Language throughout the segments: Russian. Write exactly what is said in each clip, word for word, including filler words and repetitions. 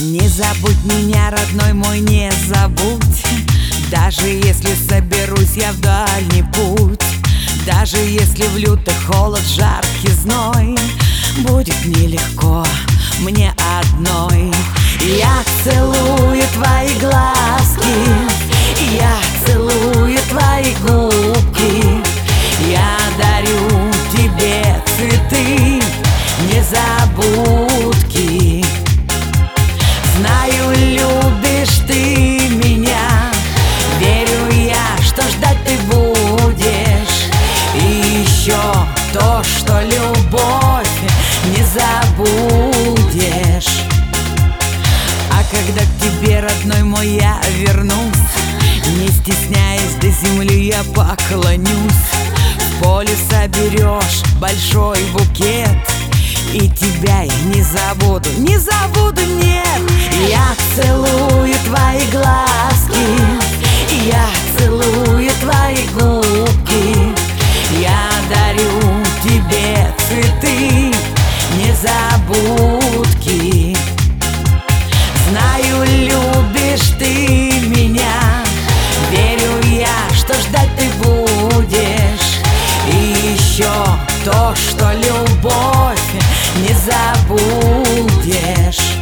Не забудь меня, родной мой, не забудь. Даже если соберусь я в дальний путь, даже если в лютый холод, жаркий зной, будет нелегко мне одной. Я целую твои глазки, я целую твои губки, я дарю тебе цветы, незабудки. Знаю, любишь ты меня, верю я, что ждать ты будешь. И еще то, что любовь не забудешь. А когда к тебе, родной мой, я вернусь, не стесняясь, до земли я поклонюсь. В поле соберешь большой букет, и тебя я не забуду, не забуду, нет. Я целую твои глазки, я целую твои губки, я дарю тебе цветы, незабудки. Знаю, любишь ты меня, верю я, что ждать ты будешь. И еще то, что любовь не забудешь.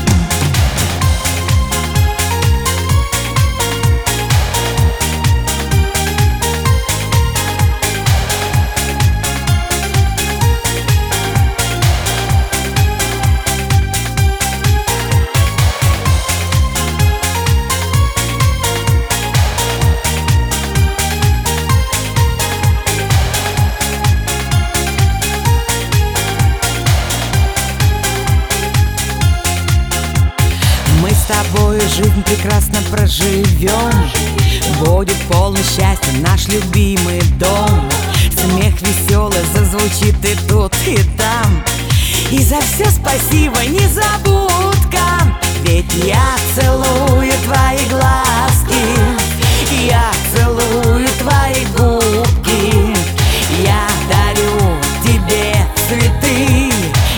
Мы с тобой жизнь прекрасно проживем, будет полный счастья наш любимый дом. Смех веселый зазвучит и тут, и там. И за все спасибо, незабудка. Ведь я целую твои глазки, я целую твои губки, я дарю тебе цветы,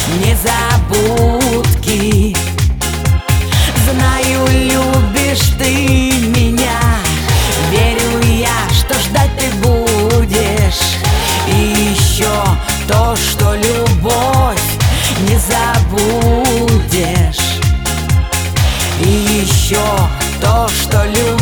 незабудки. Знаю, любишь ты меня, верю я, что ждать ты будешь. И еще то, что любовь не забудешь. И еще то, что любовь